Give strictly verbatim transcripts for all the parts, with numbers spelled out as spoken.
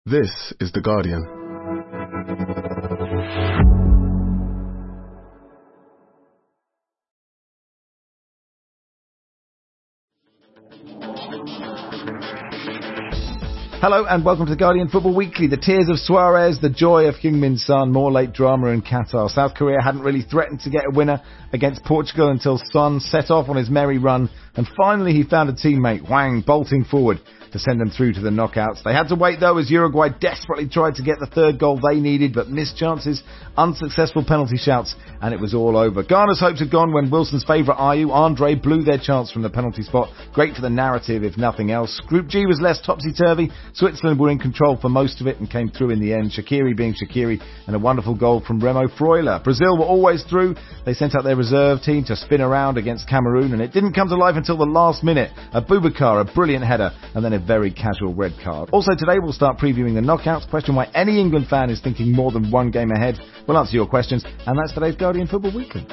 This is The Guardian. Hello and welcome to The Guardian Football Weekly. The tears of Suarez, the joy of Heung-min Son, more late drama in Qatar. South Korea hadn't really threatened to get a winner against Portugal until Son set off on his merry run, and finally he found a teammate, Hwang, bolting forward to send them through to the knockouts. They had to wait though as Uruguay desperately tried to get the third goal they needed, but missed chances, unsuccessful penalty shouts, and it was all over. Ghana's hopes had gone when Wilson's favourite Ayew, Andre, blew their chance from the penalty spot. Great for the narrative if nothing else. Group G was less topsy-turvy. Switzerland were in control for most of it and came through in the end. Shaqiri being Shaqiri, and a wonderful goal from Remo Freuler. Brazil were always through. They sent out their reserve team to spin around against Cameroon, and it didn't come to life until the last minute. A Boubacar, a brilliant header, and then a very casual red card. Also today we'll start previewing the knockouts, question why any England fan is thinking more than one game ahead. We'll answer your questions, and that's today's Guardian Football Weekly.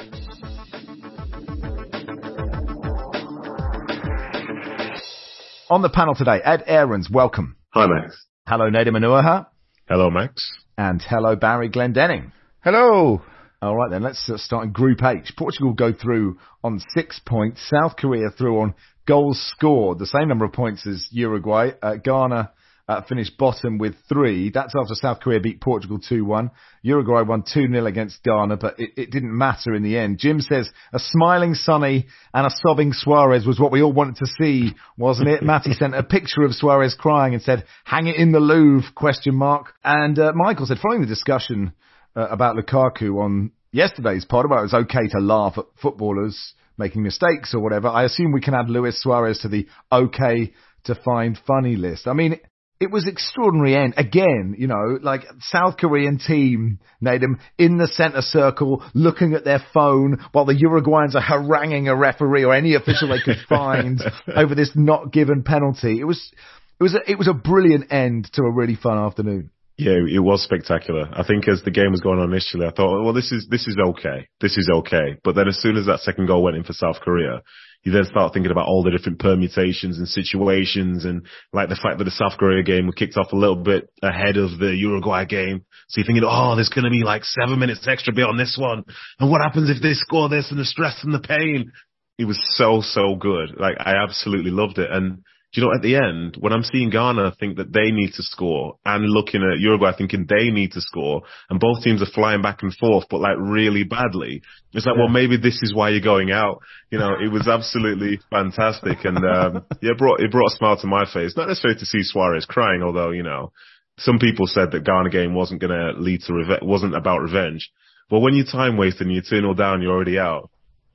On the panel today, Ed Aarons, welcome. Hi, Max. Hello, Nader Manuaha. Hello, Max. And hello, Barry Glendenning. Hello. All right, then, let's start in Group H. Portugal go through on six points. South Korea through on goals scored, the same number of points as Uruguay. Uh, Ghana uh, finished bottom with three. That's after South Korea beat Portugal two one. Uruguay won two nil against Ghana, but it, it didn't matter in the end. Jim says a smiling Sonny and a sobbing Suarez was what we all wanted to see, wasn't it? Matty sent a picture of Suarez crying and said, hang it in the Louvre, question mark. And uh, Michael said, following the discussion uh, about Lukaku on yesterday's pod, about it was okay to laugh at footballers making mistakes or whatever, I assume we can add Luis Suarez to the okay to find funny list. I mean, it was extraordinary end. Again, you know, like South Korean team, Nadim, in the centre circle, looking at their phone while the Uruguayans are haranguing a referee or any official they could find over this not given penalty. It was, it was, a, it was a brilliant end to a really fun afternoon. Yeah, it was spectacular. I think as the game was going on initially, I thought, well, this is, this is okay. This is okay. But then as soon as that second goal went in for South Korea, you then start thinking about all the different permutations and situations, and like the fact that the South Korea game kicked off a little bit ahead of the Uruguay game. So you're thinking, oh, there's going to be like seven minutes extra bit on this one. And what happens if they score this, and the stress and the pain? It was so, so good. Like, I absolutely loved it. And do you know, at the end, when I'm seeing Ghana think that they need to score and looking at Uruguay thinking they need to score, and both teams are flying back and forth, but like really badly, it's like, yeah. Well, maybe this is why you're going out. You know, it was absolutely fantastic. And, um, yeah, it brought, it brought a smile to my face. Not necessarily to see Suarez crying, although, you know, some people said that Ghana game wasn't going to lead to revenge, wasn't about revenge. But when you time waste and you're two nil down, you're already out.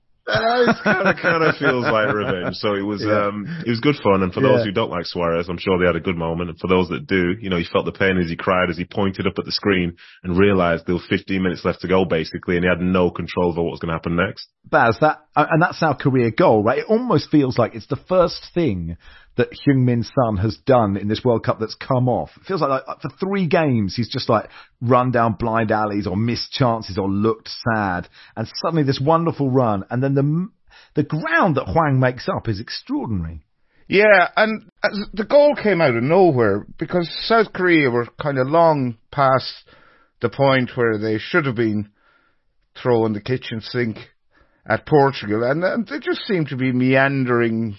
Uh, it kind of kind of feels like revenge. So it was yeah. um it was good fun. And for yeah. those who don't like Suarez, I'm sure they had a good moment. And for those that do, you know, you felt the pain as he cried, as he pointed up at the screen and realised there was fifteen minutes left to go, basically, and he had no control over what was going to happen next. Baz, that and that South Korea goal, right? It almost feels like it's the first thing that Heung-min Son has done in this World Cup that's come off. It feels like, like for three games he's just like run down blind alleys or missed chances or looked sad, and suddenly this wonderful run, and then the the ground that Hwang makes up is extraordinary. Yeah, and the goal came out of nowhere because South Korea were kind of long past the point where they should have been throwing the kitchen sink at Portugal, and, and they just seemed to be meandering,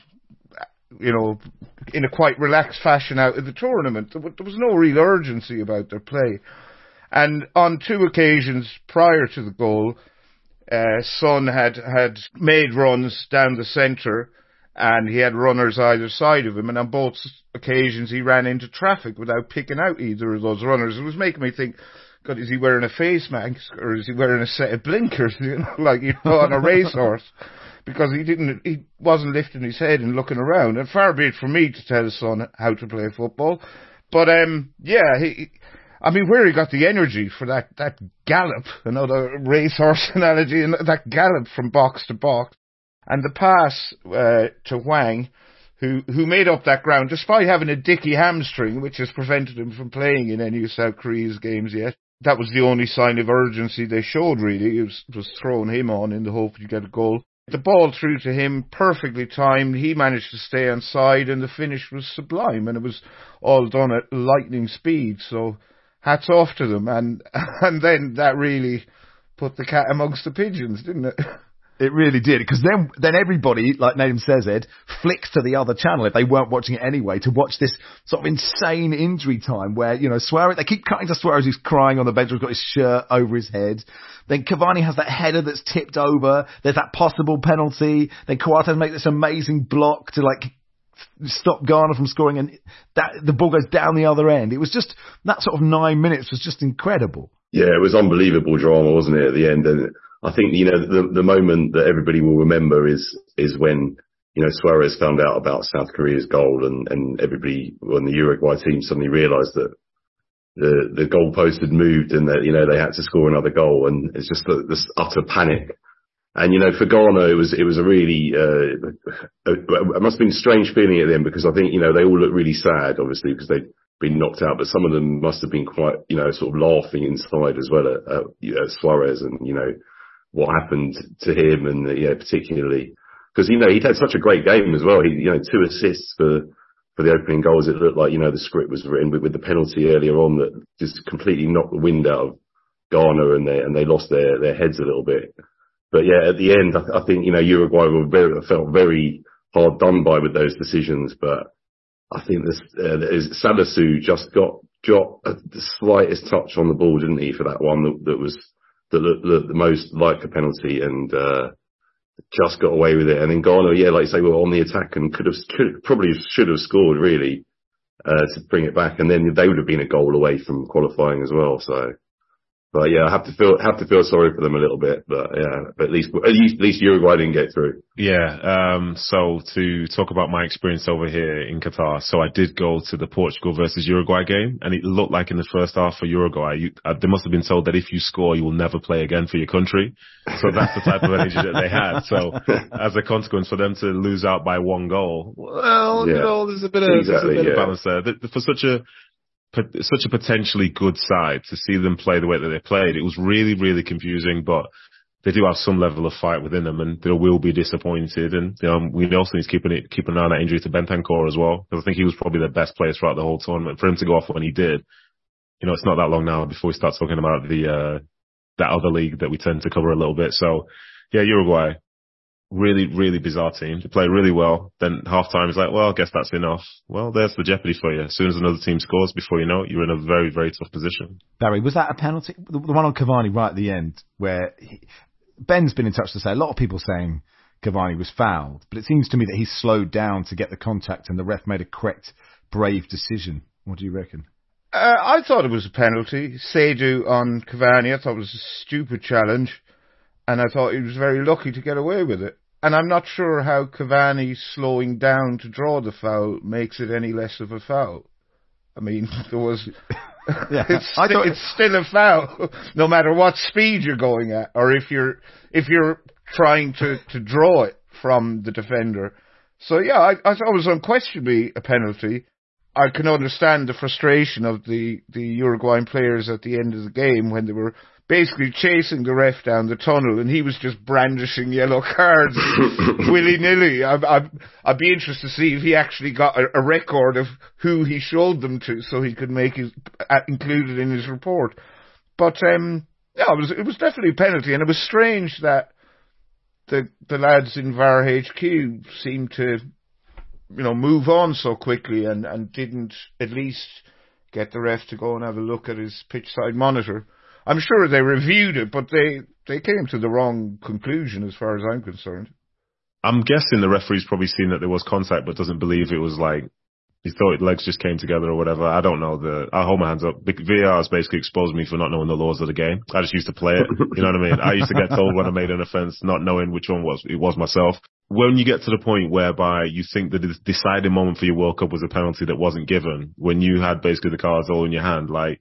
you know, in a quite relaxed fashion out of the tournament. There was no real urgency about their play. And on two occasions prior to the goal, uh, Son had, had made runs down the centre, and he had runners either side of him, and on both occasions he ran into traffic without picking out either of those runners. It was making me think, God, is he wearing a face mask, or is he wearing a set of blinkers, you know, like you know, on a racehorse? Because he didn't, he wasn't lifting his head and looking around. And far be it from me to tell his son how to play football. But, um, yeah, he, I mean, where he got the energy for that, that gallop, another racehorse analogy, and that gallop from box to box. And the pass, uh, to Hwang, who, who made up that ground, despite having a dicky hamstring, which has prevented him from playing in any of South Korea's games yet. That was the only sign of urgency they showed, really. It was, was throwing him on in the hope to get a goal. The ball through to him, perfectly timed. He managed to stay on side, and the finish was sublime, and it was all done at lightning speed. So hats off to them. And and then that really put the cat amongst the pigeons, didn't it? It really did, because then then everybody, like Nadim says, Ed, flicks to the other channel if they weren't watching it anyway to watch this sort of insane injury time where, you know, Suarez, they keep cutting to Suarez who's crying on the bench, who's got his shirt over his head. Then Cavani has that header that's tipped over. There's that possible penalty. Then Coates makes this amazing block to, like, stop Ghana from scoring, and that the ball goes down the other end. It was just, that sort of nine minutes was just incredible. Yeah, it was unbelievable drama, wasn't it, at the end? And I think, you know, the the moment that everybody will remember is is when, you know, Suarez found out about South Korea's goal, and, and everybody on the Uruguay team suddenly realised that the the goalpost had moved and that, you know, they had to score another goal, and it's just this utter panic. And, you know, for Ghana, it was it was a really, uh, it must have been a strange feeling at the end, because I think, you know, they all looked really sad, obviously, because they'd been knocked out, but some of them must have been quite, you know, sort of laughing inside as well at, at, you know, Suarez and, you know, what happened to him, and, yeah, particularly because, you know, he'd had such a great game as well. He, you know, two assists for, for the opening goals. It looked like, you know, the script was written with, with the penalty earlier on that just completely knocked the wind out of Ghana, and they, and they lost their, their heads a little bit. But yeah, at the end, I, I think, you know, Uruguay were very, felt very hard done by with those decisions, but I think this, uh, Salisu just got, got a, the slightest touch on the ball, didn't he, for that one that, that was, that looked, looked the most like a penalty, and uh, just got away with it. And then Ghana, yeah, like you say, were on the attack and could have, could, probably should have scored really uh, to bring it back, and then they would have been a goal away from qualifying as well. So, but yeah, I have to feel have to feel sorry for them a little bit. But yeah, but at least at least, at least Uruguay didn't get through. Yeah. Um, so to talk about my experience over here in Qatar, so I did go to the Portugal versus Uruguay game, and it looked like in the first half for Uruguay, you, uh, they must have been told that if you score, you will never play again for your country. So that's the type of energy that they had. So as a consequence, for them to lose out by one goal, well, yeah. you know, there's a bit of, exactly, there's a bit yeah. of balance there. For such a such a potentially good side, to see them play the way that they played, it was really, really confusing, but they do have some level of fight within them, and they will be disappointed. And you know, we also need to keep an, keep an eye on that injury to Bentancur as well, because I think he was probably their best player throughout the whole tournament. For him to go off when he did, you know, it's not that long now before we start talking about the uh, that other league that we tend to cover a little bit. So, yeah, Uruguay, really, really bizarre team. They play really well. Then half time is like, well, I guess that's enough. Well, there's the jeopardy for you. As soon as another team scores, before you know it, you're in a very, very tough position. Barry, was that a penalty? The, the one on Cavani right at the end, where he, Ben's been in touch to say, a lot of people saying Cavani was fouled, but it seems to me that he slowed down to get the contact, and the ref made a correct, brave decision. What do you reckon? Uh, I thought it was a penalty. Seydu on Cavani, I thought it was a stupid challenge, and I thought he was very lucky to get away with it. And I'm not sure how Cavani slowing down to draw the foul makes it any less of a foul. I mean, there was... yeah, it's, I st- it's still a foul, no matter what speed you're going at, or if you're if you're trying to, to draw it from the defender. So yeah, I, I thought it was unquestionably a penalty. I can understand the frustration of the, the Uruguayan players at the end of the game when they were basically chasing the ref down the tunnel, and he was just brandishing yellow cards willy-nilly. I'd, I'd, I'd be interested to see if he actually got a, a record of who he showed them to, so he could make his uh, include it in his report. But um, yeah, it was it was definitely a penalty, and it was strange that the the lads in V A R H Q seemed to, you know, move on so quickly and, and didn't at least get the ref to go and have a look at his pitch side monitor. I'm sure they reviewed it, but they, they came to the wrong conclusion as far as I'm concerned. I'm guessing the referee's probably seen that there was contact, but doesn't believe it was like, he thought legs just came together or whatever. I don't know. The I hold my hands up. V A R has basically exposed me for not knowing the laws of the game. I just used to play it. You know what I mean? I used to get told when I made an offence, not knowing which one was it was myself. When you get to the point whereby you think that the deciding moment for your World Cup was a penalty that wasn't given, when you had basically the cards all in your hand, like,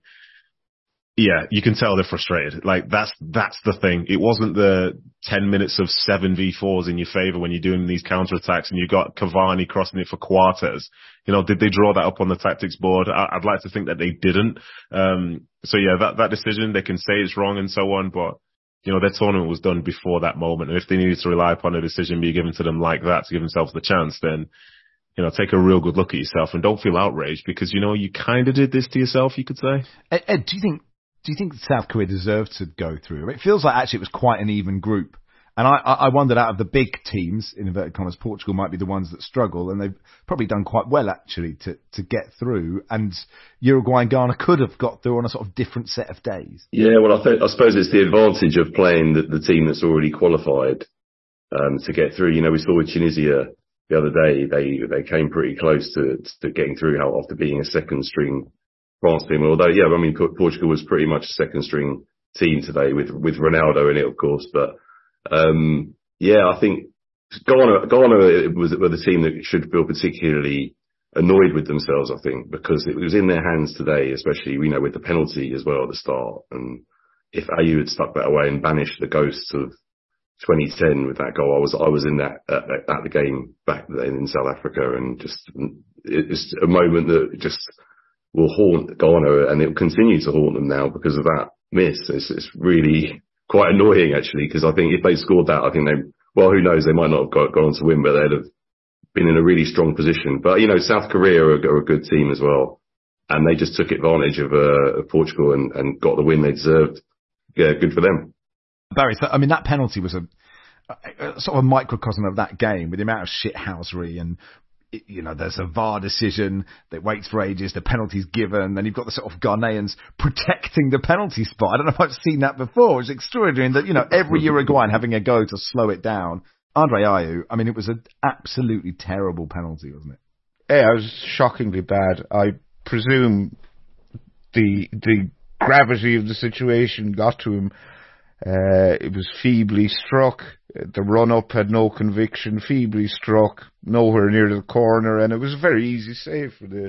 yeah, you can tell they're frustrated. Like, that's, that's the thing. It wasn't the ten minutes of seven v fours in your favour when you're doing these counter-attacks and you got Cavani crossing it for Coates. You know, did they draw that up on the tactics board? I, I'd like to think that they didn't. Um, so yeah, that, that decision, they can say it's wrong and so on, but you know, their tournament was done before that moment. And if they needed to rely upon a decision being given to them like that to give themselves the chance, then, you know, take a real good look at yourself and don't feel outraged because, you know, you kind of did this to yourself, you could say. Ed, Ed, do you think, do you think South Korea deserved to go through? It feels like actually it was quite an even group. And I, I wondered out of the big teams, in inverted commas, Portugal might be the ones that struggle, and they've probably done quite well actually to, to get through. And Uruguay and Ghana could have got through on a sort of different set of days. Yeah, well, I, th- I suppose it's the advantage of playing the, the team that's already qualified um, to get through. You know, we saw with Tunisia the other day, they they came pretty close to, to getting through how after being a second string France team. Although, yeah, I mean, Portugal was pretty much a second string team today with with Ronaldo in it, of course, but. Um, yeah, I think Ghana, Ghana was, were the team that should feel particularly annoyed with themselves, I think, because it was in their hands today, especially, you know, with the penalty as well at the start. And if Ayew had stuck that away and banished the ghosts of twenty ten with that goal, I was, I was in that, at, at the game back then in South Africa, and just, it's a moment that just will haunt Ghana, and it will continue to haunt them now because of that miss. It's, it's really, quite annoying actually, because I think if they scored that, I think they, well, who knows, they might not have got, gone on to win, but they'd have been in a really strong position. But, you know, South Korea are, are a good team as well. And they just took advantage of, uh, of Portugal and, and got the win they deserved. Yeah, good for them. Barry, so, I mean, that penalty was a, a sort of a microcosm of that game with the amount of shithousery and, you know, there's a V A R decision that waits for ages, the penalty's given, then you've got the sort of Ghanaians protecting the penalty spot. I don't know if I've seen that before. It's extraordinary that, you know, every Uruguayan having a go to slow it down. Andre Ayew, I mean, it was an absolutely terrible penalty, wasn't it? Yeah, it was shockingly bad. I presume the the gravity of the situation got to him. Uh, it was feebly struck. The run-up had no conviction, feebly struck, nowhere near the corner, and it was a very easy save for the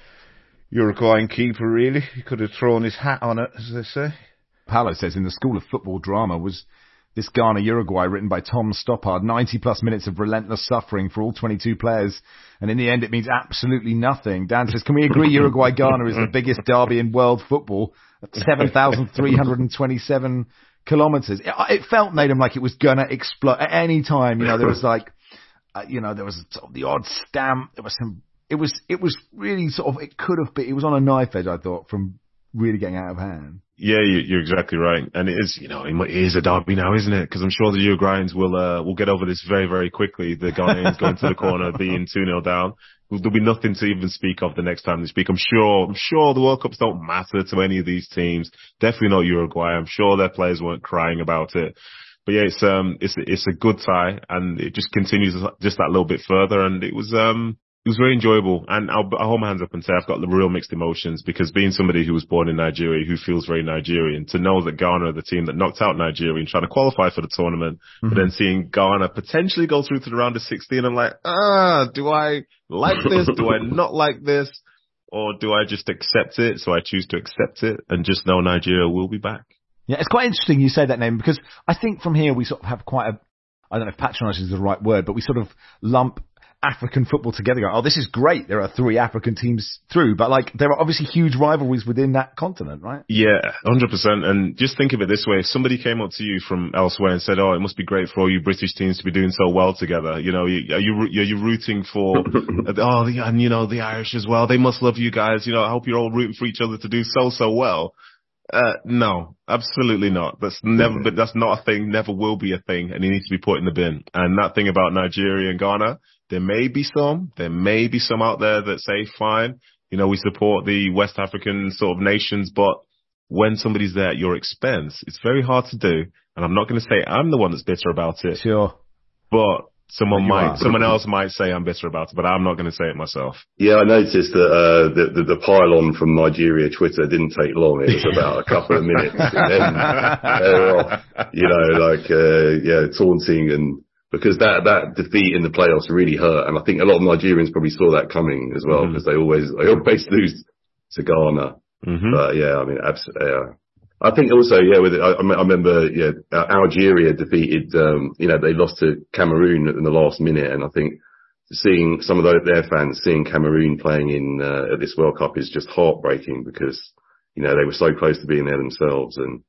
Uruguayan keeper, really. He could have thrown his hat on it, as they say. Paolo says in the School of Football Drama was this Ghana-Uruguay written by Tom Stoppard, ninety plus minutes of relentless suffering for all twenty-two players, and in the end it means absolutely nothing. Dan says, can we agree Uruguay-Ghana is the biggest derby in world football at seven thousand three hundred twenty-seven kilometers. It, it felt, Nathan, like it was gonna explode at any time. You know, there was like, uh, you know, there was sort of the odd stamp. There was some. It was. It was really sort of. It could have been. It was on a knife edge, I thought, from really getting out of hand. Yeah, you're exactly right, and it is. You know, it is a derby now, isn't it? Because I'm sure the Uruguayans will uh, will get over this very, very quickly. The Ghanaians going to the corner, being two nil down. There'll be nothing to even speak of the next time they speak. I'm sure, I'm sure the World Cups don't matter to any of these teams. Definitely not Uruguay. I'm sure their players weren't crying about it. But yeah, it's, um, it's, it's a good tie, and it just continues just that little bit further. And it was, um, it was very enjoyable. And I'll, I'll hold my hands up and say I've got the real mixed emotions, because being somebody who was born in Nigeria, who feels very Nigerian, to know that Ghana are the team that knocked out Nigeria and trying to qualify for the tournament, mm-hmm. but then seeing Ghana potentially go through to the round of sixteen, I'm like, ah, do I like this? Do I not like this? Or do I just accept it? So I choose to accept it and just know Nigeria will be back. Yeah, it's quite interesting you say that name, because I think from here we sort of have quite a, I don't know if patronise is the right word, but we sort of lump African football together. Go, oh, this is great. There are three African teams through, but like there are obviously huge rivalries within that continent, right? Yeah, one hundred percent. And just think of it this way. If somebody came up to you from elsewhere and said, oh, it must be great for all you British teams to be doing so well together. You know, you, are you, are you rooting for, oh, the, and you know, the Irish as well. They must love you guys. You know, I hope you're all rooting for each other to do so, so well. Uh, no, absolutely not. That's never, but that's not a thing, never will be a thing, and it needs to be put in the bin. And that thing about Nigeria and Ghana, there may be some, there may be some out there that say, fine, you know, we support the West African sort of nations, but when somebody's there at your expense, it's very hard to do. And I'm not going to say I'm the one that's bitter about it. Sure. But someone you might, are. someone else might say I'm bitter about it, but I'm not going to say it myself. Yeah, I noticed that uh, the, the the pile-on from Nigeria Twitter didn't take long. It was about a couple of minutes, and then they were off. You know, like uh, yeah, taunting, and because that that defeat in the playoffs really hurt, and I think a lot of Nigerians probably saw that coming as well, because mm-hmm. they always they always lose to Ghana. Mm-hmm. But yeah, I mean, absolutely. Yeah. I think also, yeah, with it, I, I remember, yeah, Algeria defeated, um, you know, they lost to Cameroon in the last minute, and I think seeing some of their fans seeing Cameroon playing in uh, at this World Cup is just heartbreaking, because, you know, they were so close to being there themselves, and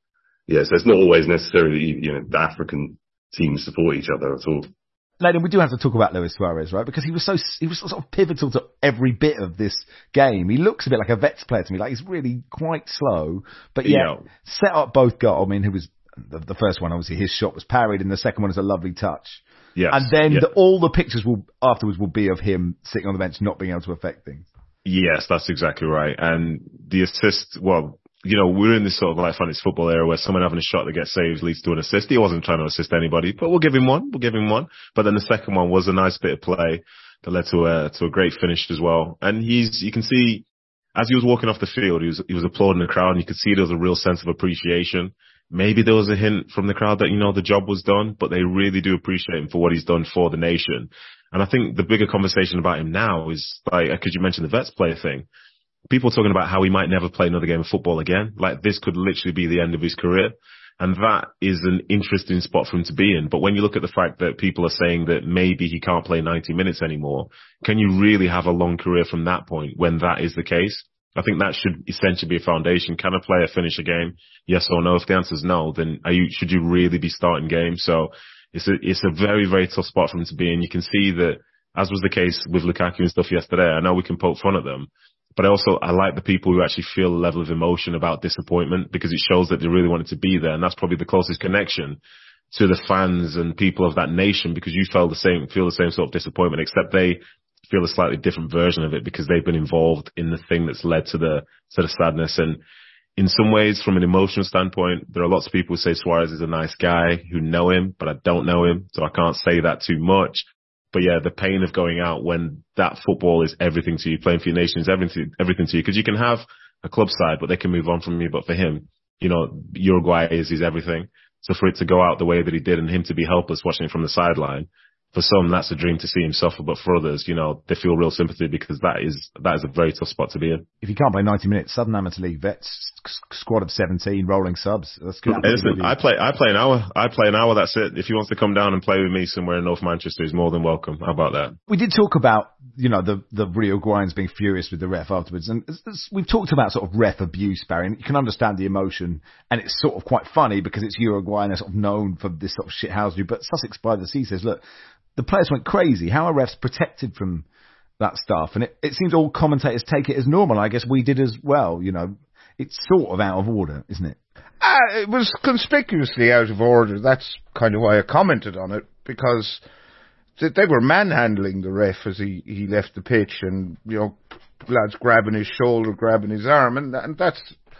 yeah, so it's not always necessarily, you know, the African teams support each other at all. Leighton, we do have to talk about Luis Suarez, right? Because he was so, he was sort of pivotal to every bit of this game. He looks a bit like a Vets player to me. Like, he's really quite slow, but yeah, yeah. set up both goals. I mean, who was, the, the first one, obviously, his shot was parried, and the second one is a lovely touch. Yes. And then yeah. the, all the pictures will, afterwards will be of him sitting on the bench, not being able to affect things. Yes, that's exactly right. And the assist, well, you know, we're in this sort of like fantasy football era where someone having a shot that gets saved leads to an assist. He wasn't trying to assist anybody, but we'll give him one. We'll give him one. But then the second one was a nice bit of play that led to a, to a great finish as well. And he's, you can see as he was walking off the field, he was, he was applauding the crowd, and you could see there was a real sense of appreciation. Maybe there was a hint from the crowd that, you know, the job was done, but they really do appreciate him for what he's done for the nation. And I think the bigger conversation about him now is, like, because you mentioned the Vets player thing. People talking about how he might never play another game of football again. Like, this could literally be the end of his career. And that is an interesting spot for him to be in. But when you look at the fact that people are saying that maybe he can't play ninety minutes anymore, can you really have a long career from that point when that is the case? I think that should essentially be a foundation. Can a player finish a game? Yes or no? If the answer is no, then are you, should you really be starting games? So it's a, it's a very, very tough spot for him to be in. You can see that, as was the case with Lukaku and stuff yesterday. I know we can poke fun at them, but I also, I like the people who actually feel a level of emotion about disappointment, because it shows that they really wanted to be there. And that's probably the closest connection to the fans and people of that nation, because you feel the same, feel the same sort of disappointment, except they feel a slightly different version of it because they've been involved in the thing that's led to the, to the sadness. And in some ways, from an emotional standpoint, there are lots of people who say Suarez is a nice guy who know him, but I don't know him, so I can't say that too much. But yeah, the pain of going out when that football is everything to you, playing for your nation is everything, everything to you. Because you can have a club side, but they can move on from you. But for him, you know, Uruguay is his everything. So for it to go out the way that he did and him to be helpless watching it from the sideline, for some, that's a dream to see him suffer. But for others, you know, they feel real sympathy, because that is, that is a very tough spot to be in. If you can't play ninety minutes, Southern Amateur League Vets, squad of seventeen, rolling subs. That's good. Listen, I play, I play an hour. I play an hour. That's it. If he wants to come down and play with me somewhere in North Manchester, he's more than welcome. How about that? We did talk about, you know, the, the Uruguayans being furious with the ref afterwards. And it's, it's, we've talked about sort of ref abuse, Barry, and you can understand the emotion. And it's sort of quite funny because it's Uruguay and they're sort of known for this sort of shithousery. But Sussex by the Sea says, look, the players went crazy. How are refs protected from that stuff? And it, it seems all commentators take it as normal. I guess we did as well. You know, it's sort of out of order, isn't it? Uh, it was conspicuously out of order. That's kind of why I commented on it, because they were manhandling the ref as he, he left the pitch, and, you know, lads grabbing his shoulder, grabbing his arm, and, and that's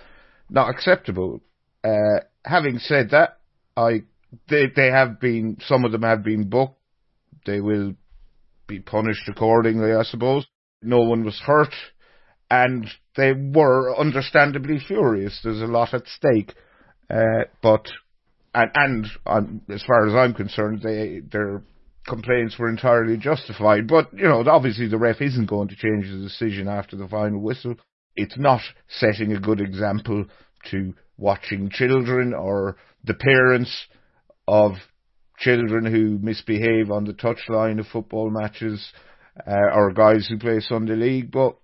not acceptable. Uh, having said that, I they they have been, some of them have been booked. They will be punished accordingly, I suppose. No one was hurt, and they were understandably furious. There's a lot at stake, uh, but and and um, as far as I'm concerned, they their complaints were entirely justified. But you know, obviously, the ref isn't going to change the decision after the final whistle. It's not setting a good example to watching children or the parents of children who misbehave on the touchline of football matches, uh, or guys who play Sunday League. But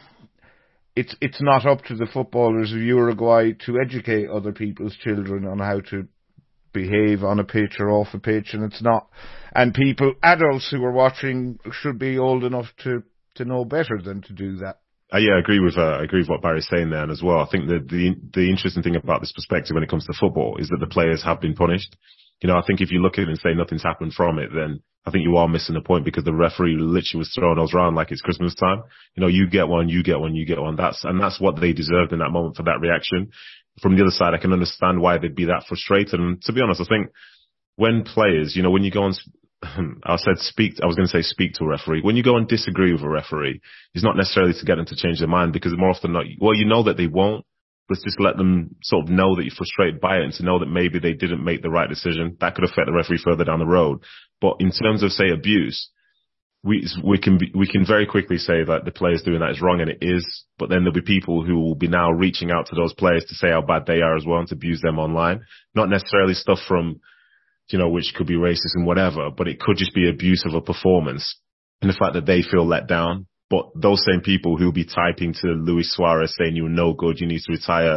it's it's not up to the footballers of Uruguay to educate other people's children on how to behave on a pitch or off a pitch, and it's not. And people, adults who are watching, should be old enough to, to know better than to do that. Uh, yeah, I agree with uh, I agree with what Barry's saying there, and as well, I think that the the interesting thing about this perspective when it comes to football is that the players have been punished. You know, I think if you look at it and say nothing's happened from it, then I think you are missing the point, because the referee literally was throwing those around like it's Christmas time. You know, you get one, you get one, you get one. That's, and that's what they deserved in that moment for that reaction. From the other side, I can understand why they'd be that frustrated. And to be honest, I think when players, you know, when you go on, I said speak, I was going to say speak to a referee. When you go and disagree with a referee, it's not necessarily to get them to change their mind, because more often than not, well, you know that they won't. Let's just let them sort of know that you're frustrated by it, and to know that maybe they didn't make the right decision. That could affect the referee further down the road. But in terms of, say, abuse, we we can be, we can very quickly say that the players doing that is wrong, and it is. But then there'll be people who will be now reaching out to those players to say how bad they are as well, and to abuse them online. Not necessarily stuff from, you know, which could be racist and whatever, but it could just be abuse of a performance and the fact that they feel let down. But those same people who'll be typing to Luis Suarez saying you're no good, you need to retire,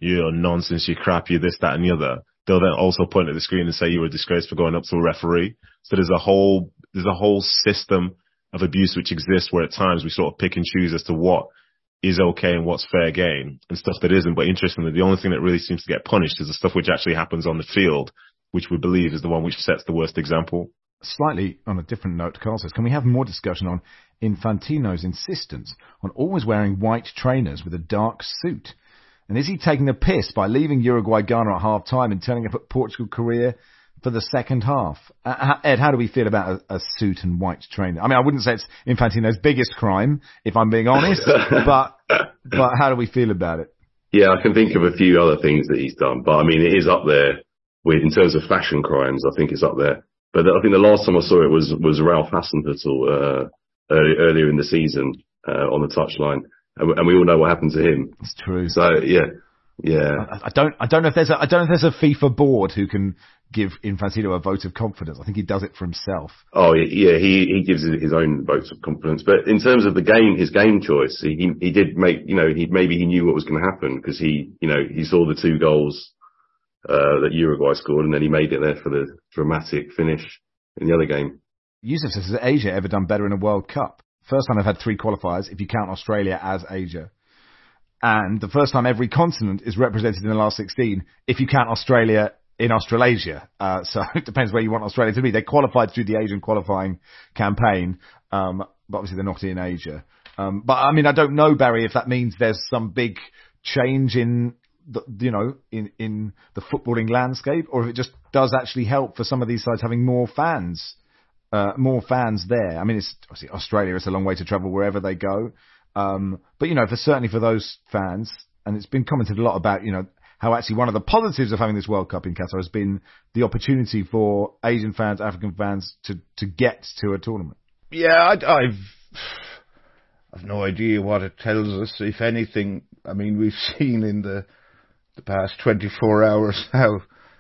you're nonsense, you're crap, you're this, that, and the other, they'll then also point at the screen and say you were a disgrace for going up to a referee. So there's a whole there's a whole system of abuse which exists where at times we sort of pick and choose as to what is okay and what's fair game and stuff that isn't. But interestingly, the only thing that really seems to get punished is the stuff which actually happens on the field, which we believe is the one which sets the worst example. Slightly on a different note, Carl says, can we have more discussion on Infantino's insistence on always wearing white trainers with a dark suit? And is he taking the piss by leaving Uruguay-Ghana at half-time and turning up at Portugal-Korea for the second half? Uh, Ed, how do we feel about a, a suit and white trainer? I mean, I wouldn't say it's Infantino's biggest crime, if I'm being honest, but but how do we feel about it? Yeah, I can think of a few other things that he's done, but I mean, it is up there with, in terms of fashion crimes, I think it's up there. But I think the last time I saw it was, was Ralph Hasenhüttl, uh, early, earlier in the season, uh, on the touchline. And, and we all know what happened to him. It's true. So, yeah. Yeah. I, I don't, I don't know if there's a, I don't know if there's a FIFA board who can give Infantino a vote of confidence. I think he does it for himself. Oh, yeah, he, he gives his own votes of confidence. But in terms of the game, his game choice, he, he did make, you know, he, maybe he knew what was going to happen because he, you know, he saw the two goals, uh, that Uruguay scored and then he made it there for the dramatic finish in the other game. Yusuf says, has Asia ever done better in a World Cup? First time I've had three qualifiers, if you count Australia as Asia. And the first time every continent is represented in the last sixteen, if you count Australia in Australasia. Uh, so it depends where you want Australia to be. They qualified through the Asian qualifying campaign, um, but obviously they're not in Asia. Um, but I mean, I don't know, Barry, if that means there's some big change in the, you know, in, in the footballing landscape, or if it just does actually help for some of these sides having more fans. Uh, more fans there. I mean, it's obviously Australia. It's a long way to travel wherever they go. Um, but you know, for certainly for those fans, and it's been commented a lot about, you know, how actually one of the positives of having this World Cup in Qatar has been the opportunity for Asian fans, African fans to to get to a tournament. Yeah, I, I've I've no idea what it tells us. If anything, I mean, we've seen in the the past twenty-four hours how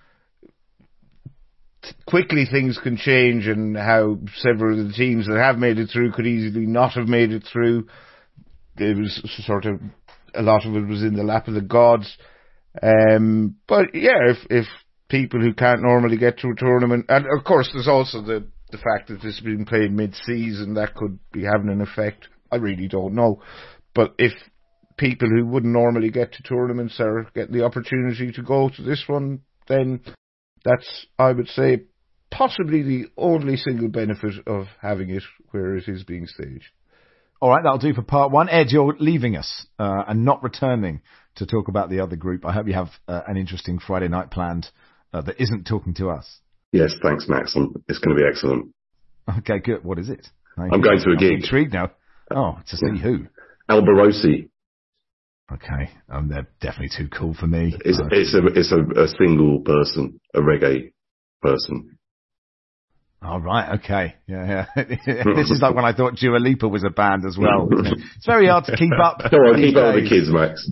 quickly things can change and how several of the teams that have made it through could easily not have made it through. It was sort of, a lot of it was in the lap of the gods. Um, but yeah, if, if people who can't normally get to a tournament, and of course there's also the, the fact that this has been played mid-season, that could be having an effect. I really don't know. But if people who wouldn't normally get to tournaments are getting the opportunity to go to this one, then that's, I would say, possibly the only single benefit of having it where it is being staged. All right, that'll do for part one. Ed, you're leaving us uh, and not returning to talk about the other group. I hope you have uh, an interesting Friday night planned uh, that isn't talking to us. Yes, thanks, Max. I'm, it's going to be excellent. Okay, good. What is it? Thank I'm you. going to a I'm gig. intrigued now. Oh, to see yeah. who? Alborosi. Okay, um, they're definitely too cool for me. It's, uh, it's, a, it's a, a single person, a reggae person. All right, okay. Yeah, yeah. This is like when I thought Dua Lipa was a band as well. It's very hard to keep up. Come on, keep up with the kids, Max.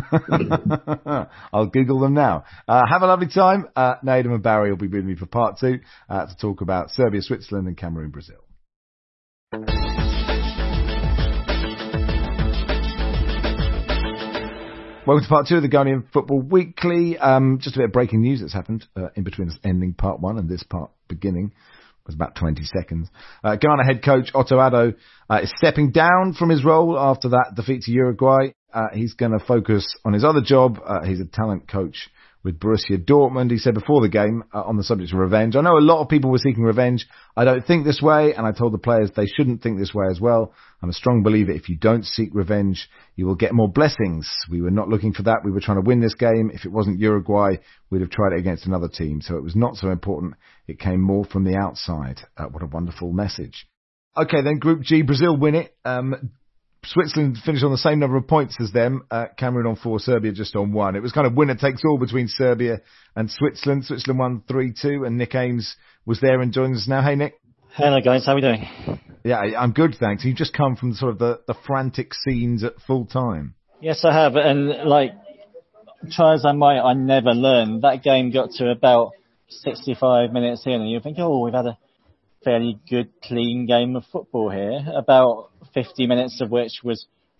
I'll Google them now. Uh, have a lovely time. Uh, Nadim and Barry will be with me for part two uh, to talk about Serbia, Switzerland and Cameroon, Brazil. Welcome to part two of the Guardian Football Weekly. Um, just a bit of breaking news that's happened uh, in between us ending part one and this part beginning. It was about twenty seconds. Uh, Ghana head coach Otto Addo uh, is stepping down from his role after that defeat to Uruguay. Uh, he's going to focus on his other job. Uh, he's a talent coach with Borussia Dortmund. He said before the game uh, on the subject of revenge, I know a lot of people were seeking revenge. I don't think this way, and I told the players they shouldn't think this way as well. I'm a strong believer if you don't seek revenge, you will get more blessings. We were not looking for that. We were trying to win this game. If it wasn't Uruguay, we'd have tried it against another team. So it was not so important. It came more from the outside. Uh, what a wonderful message. Okay, then Group G, Brazil win it. Um, Switzerland finished on the same number of points as them. Uh, Cameroon on four, Serbia just on one. It was kind of winner takes all between Serbia and Switzerland. Switzerland won three two, and Nick Ames was there and joins us now. Hey, Nick. Hello, guys. How are we doing? Yeah, I'm good, thanks. You've just come from sort of the, the frantic scenes at full time. Yes, I have. And, like, try as I might, I never learned. That game got to about sixty-five minutes in, and you think, oh, we've had a fairly good, clean game of football here. About fifty minutes of which was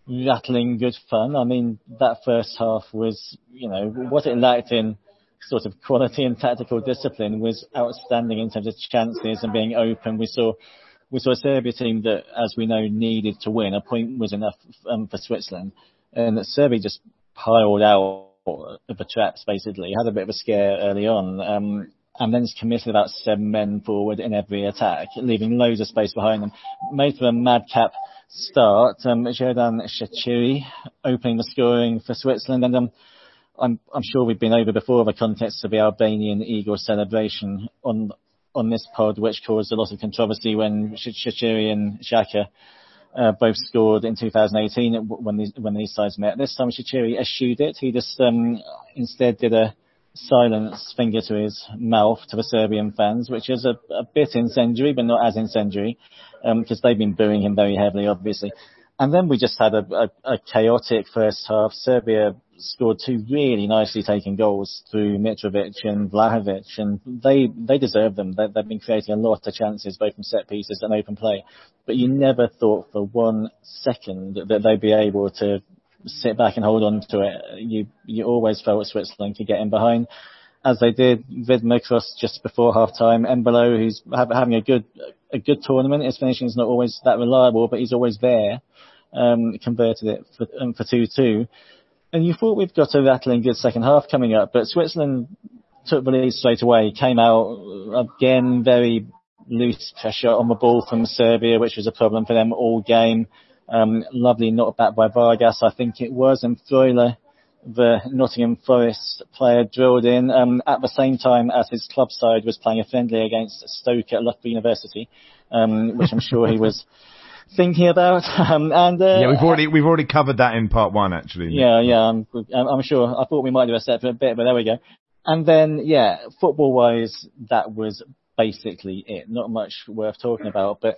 rattling good fun. I mean, that first half was, you know, what it lacked in sort of quality and tactical discipline was outstanding in terms of chances and being open. We saw we saw a Serbia team that, as we know, needed to win. A point was enough um, for Switzerland, and that Serbia just piled out of the traps, basically. Had a bit of a scare early on, um, and then committed about seven men forward in every attack, leaving loads of space behind them. Made for a madcap start. Um, Xherdan Shaqiri opening the scoring for Switzerland, and um, I'm, I'm sure we've been over before the context of the Albanian Eagle celebration on on this pod, which caused a lot of controversy when Shaqiri and Xhaka uh, both scored in two thousand eighteen when these when these sides met. This time Shaqiri eschewed it. He just um, instead did a silence finger to his mouth to the Serbian fans, which is a, a bit incendiary, but not as incendiary, because um, they've been booing him very heavily, obviously. And then we just had a, a, a chaotic first half. Serbia scored two really nicely taken goals through Mitrovic and Vlahovic, and they they deserve them. They, they've been creating a lot of chances, both from set pieces and open play. But you never thought for one second that they'd be able to sit back and hold on to it. You you always felt Switzerland could get in behind, as they did. Vidmakros just before half time. Embolo, who's have, having a good a good tournament. His finishing is not always that reliable, but he's always there. Um, converted it for um, for two two. And you thought we've got a rattling good second half coming up, but Switzerland took the lead straight away, came out again, very loose pressure on the ball from Serbia, which was a problem for them all game. Um, lovely knock back by Vargas, I think it was, and Freuler, the Nottingham Forest player, drilled in um, at the same time as his club side was playing a friendly against Stoke at Loughborough University, um, which I'm sure he was thinking about. Um, and uh, yeah, we've already we've already covered that in part one, actually. Yeah, yeah, I'm, I'm sure. I thought we might do a separate bit, but there we go. And then, yeah, football-wise, that was basically it. Not much worth talking about, but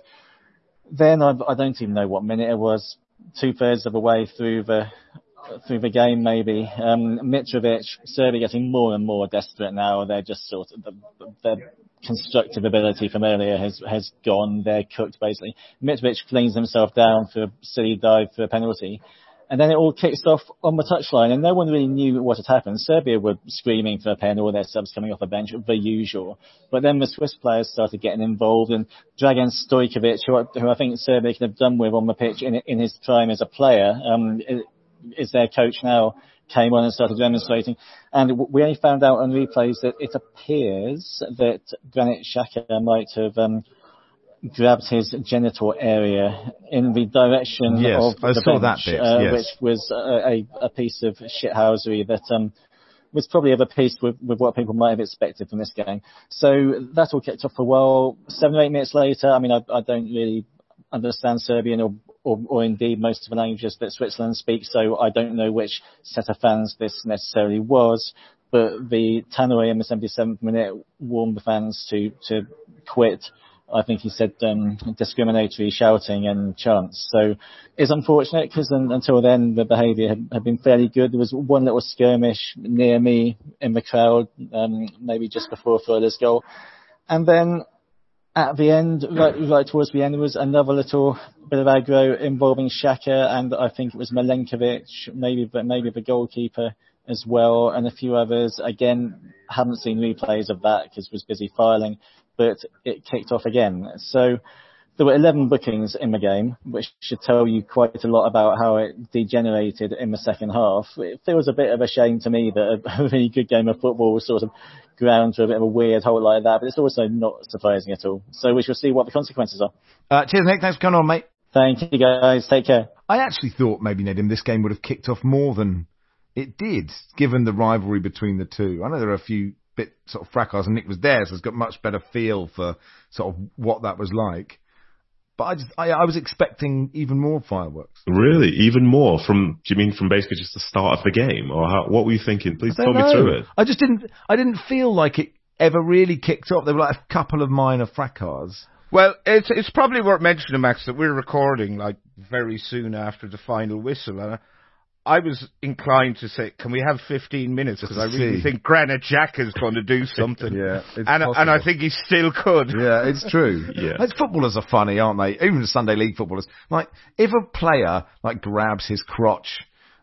then I, I don't even know what minute it was. Two thirds of the way through the through the game, maybe. Um, Mitrovic, Serbia getting more and more desperate now. They're just sort of their constructive ability from earlier has has gone. They're cooked basically. Mitrovic flings himself down for a silly dive for a penalty, and then it all kicks off on the touchline, and no one really knew what had happened. Serbia were screaming for a pen, all their subs coming off the bench, the usual. But then the Swiss players started getting involved, and Dragan Stojkovic, who, who I think Serbia could have done with on the pitch in, in his prime as a player, um, is their coach now, came on and started demonstrating. And we only found out on replays that it appears that Granit Xhaka might have um, grabbed his genital area in the direction yes, of I the saw bench, that bit, uh, yes. which was a, a, a piece of shithousery that um, was probably of a piece with, with what people might have expected from this game. So that all kicked off for a while. Seven or eight minutes later, I mean, I, I don't really understand Serbian or, or, or indeed most of the languages that Switzerland speaks, so I don't know which set of fans this necessarily was. But the Tannoy in the seventy-seventh minute warned the fans to, to quit. I think he said um, discriminatory shouting and chants. So it's unfortunate because un- until then the behaviour had, had been fairly good. There was one little skirmish near me in the crowd, um, maybe just before Freuler's goal. And then at the end, right, right towards the end, was another little bit of aggro involving Xhaka, and I think it was Milenkovic, maybe, but maybe the goalkeeper as well, and a few others. Again, haven't seen replays of that because was busy filing, but it kicked off again. So there were eleven bookings in the game, which should tell you quite a lot about how it degenerated in the second half. It feels a bit of a shame to me that a really good game of football was sort of ground to a bit of a weird hole like that, but it's also not surprising at all. So we shall see what the consequences are. Uh, cheers, Nick. Thanks for coming on, mate. Thank you, guys. Take care. I actually thought maybe, Nedim, this game would have kicked off more than it did, given the rivalry between the two. I know there are a few bit sort of fracas, and Nick was there, so he's got much better feel for sort of what that was like. But I just, I, I was expecting even more fireworks. Really? Even more? From, do you mean from basically just the start of the game? Or how, what were you thinking? Please talk me through it. I just didn't, I didn't feel like it ever really kicked off. There were like a couple of minor fracas. Well, it's it's probably worth mentioning, Max, that we're recording like very soon after the final whistle. And I was inclined to say, can we have fifteen minutes? Because I really see. think Granit Xhaka is going to do something. yeah, it's and, and I think he still could. Yeah, it's true. yeah. Like, footballers are funny, aren't they? Even the Sunday League footballers. Like, if a player, like, grabs his crotch,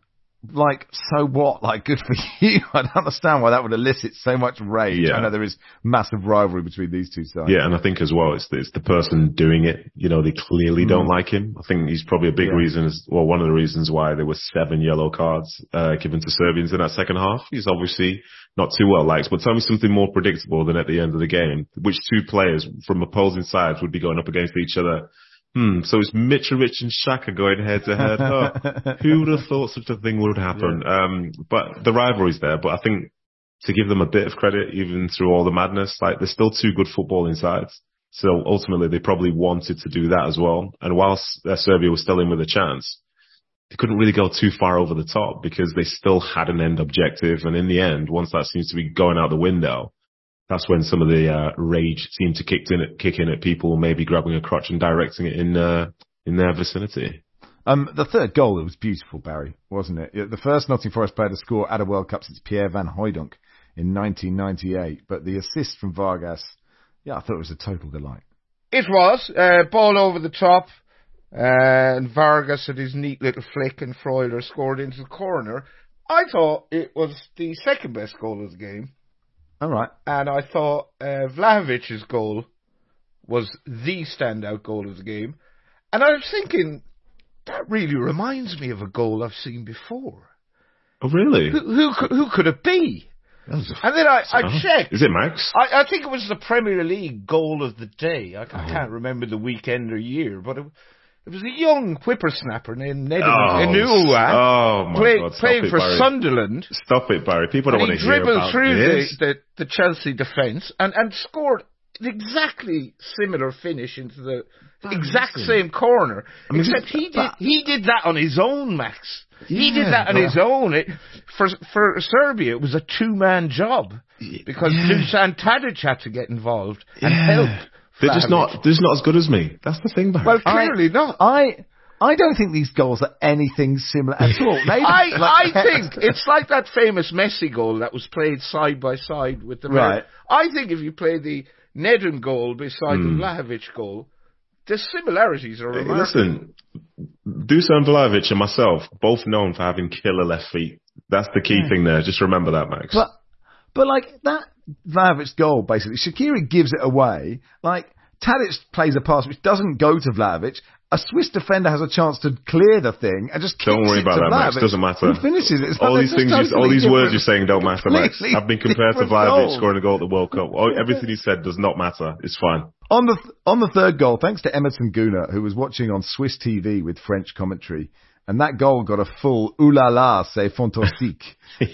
like, so what? Like, good for you. I don't understand why that would elicit so much rage. Yeah. I know there is massive rivalry between these two sides. Yeah, and I think as well, it's the, it's the person doing it. You know, they clearly mm. don't like him. I think he's probably a big yeah. reason, as, well, one of the reasons why there were seven yellow cards uh, given to Serbians in that second half. He's obviously not too well liked, but tell me something more predictable than at the end of the game, which two players from opposing sides would be going up against each other. Hmm, so it's Mitrovic and Xhaka going head to head. Oh, who would have thought such a thing would happen? Yeah. Um, but the rivalry's there. But I think to give them a bit of credit, even through all the madness, like there's still two good footballing sides. So ultimately, they probably wanted to do that as well. And whilst uh, Serbia was still in with a chance, they couldn't really go too far over the top because they still had an end objective. And in the end, once that seems to be going out the window, that's when some of the uh, rage seemed to kick in, kick in at people maybe grabbing a crotch and directing it in uh, in their vicinity. Um, the third goal, it was beautiful, Barry, wasn't it? The first Nottingham Forest player to score at a World Cup since Pierre van Hooijdonk in nineteen ninety-eight. But the assist from Vargas, yeah, I thought it was a total delight. It was. Uh, ball over the top. Uh, and Vargas had his neat little flick and Freuler scored into the corner. I thought it was the second best goal of the game. All right. And I thought uh, Vlahovic's goal was the standout goal of the game. And I was thinking, that really reminds me of a goal I've seen before. Oh, really? Who, who, who could it be? And then I, I checked. Is it Max? I, I think it was the Premier League goal of the day. I, I can't remember the weekend or year, but it, it was a young whippersnapper named Nedum oh, Inua, oh my play, God, playing it, for Barry. Sunderland. Stop it, Barry. People don't want to hear about this. He dribbled through this. the, the, the Chelsea defence and, and scored an exactly similar finish into the that exact same corner. I mean, except he did he did that on his own, Max. Yeah, he did that on yeah. his own. It, for for Serbia, it was a two-man job because yeah. Dusan Tadic had to get involved and yeah. help. They're just not, they're just not as good as me. That's the thing, Barry. Well, clearly I, not. I, I don't think these goals are anything similar at all. Maybe, I, like, I think it's like that famous Messi goal that was played side by side with the right. I think if you play the Nedum goal beside mm. the Vlahovic goal, the similarities are remarkable. Listen, Dusan Vlahovic and myself, both known for having killer left feet. That's the key yeah. thing there. Just remember that, Max. But, but like that Vlahovic's goal, basically, Shaqiri gives it away. Like, Tadic plays a pass which doesn't go to Vlahovic. A Swiss defender has a chance to clear the thing and just kicks Don't worry it about to that, Vlahovic. Max. Doesn't matter. He finishes it. It's all like these things, totally you, all these words different. you're saying don't matter, Max. I've been compared to Vlahovic goal. scoring a goal at the World Cup. Oh, everything he said does not matter. It's fine. On the th- on the third goal, thanks to Emerson Guna, who was watching on Swiss T V with French commentary, and that goal got a full "Ooh la la, c'est fantastique."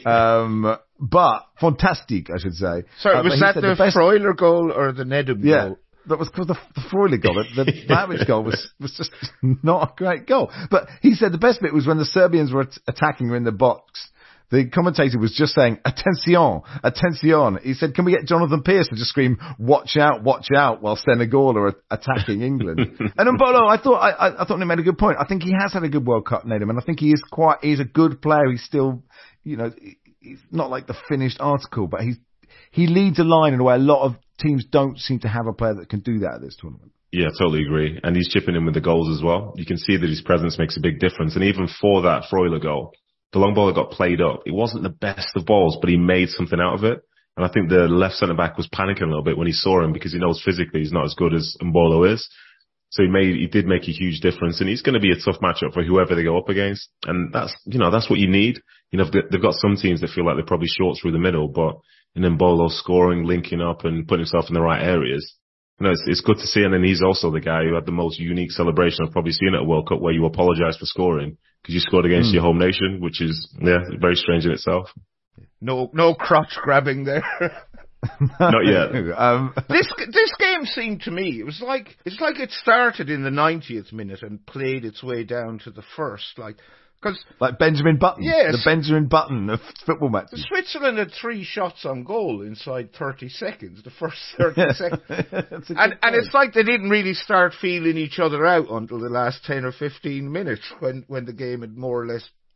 um, but fantastique, I should say. Sorry, uh, was that the, the best... Freuler goal or the Nedum yeah. goal? That was because the, the Freuler goal, the, the Vlahovic goal was, was just not a great goal. But he said the best bit was when the Serbians were at- attacking her in the box. The commentator was just saying, "Attention, attention." He said, "Can we get Jonathan Pearce to just scream, 'Watch out, watch out,' while Senegal are attacking England?" And Mbolo, I thought, I, I, I thought he made a good point. I think he has had a good World Cup, Nedum, and I think he is quite, he's a good player. He's still, you know, he's not like the finished article, but he's, he leads a line in a way a lot of teams don't seem to have a player that can do that at this tournament. Yeah, totally agree. And he's chipping in with the goals as well. You can see that his presence makes a big difference. And even for that Freuler goal, the long ball that got played up, it wasn't the best of balls, but he made something out of it. And I think the left centre-back was panicking a little bit when he saw him because he knows physically he's not as good as Mbolo is. So he made, he did make a huge difference. And he's going to be a tough matchup for whoever they go up against. And that's, you know, that's what you need. You know, they've got some teams that feel like they're probably short through the middle, but in Mbolo scoring, linking up and putting himself in the right areas, you know, it's, it's good to see. And then he's also the guy who had the most unique celebration I've probably seen at a World Cup where you apologise for scoring because you scored against mm. your home nation, which is, yeah, very strange in itself. No, no crotch grabbing there. Not yet. Um, this this game seemed to me, it was like, it's like it started in the ninetieth minute and played its way down to the first, like, Cause, like Benjamin Button. Yes. The Benjamin Button of football matches. Switzerland had three shots on goal inside thirty seconds, the first thirty seconds. and, and it's like they didn't really start feeling each other out until the last ten or fifteen minutes when, when the game had more or less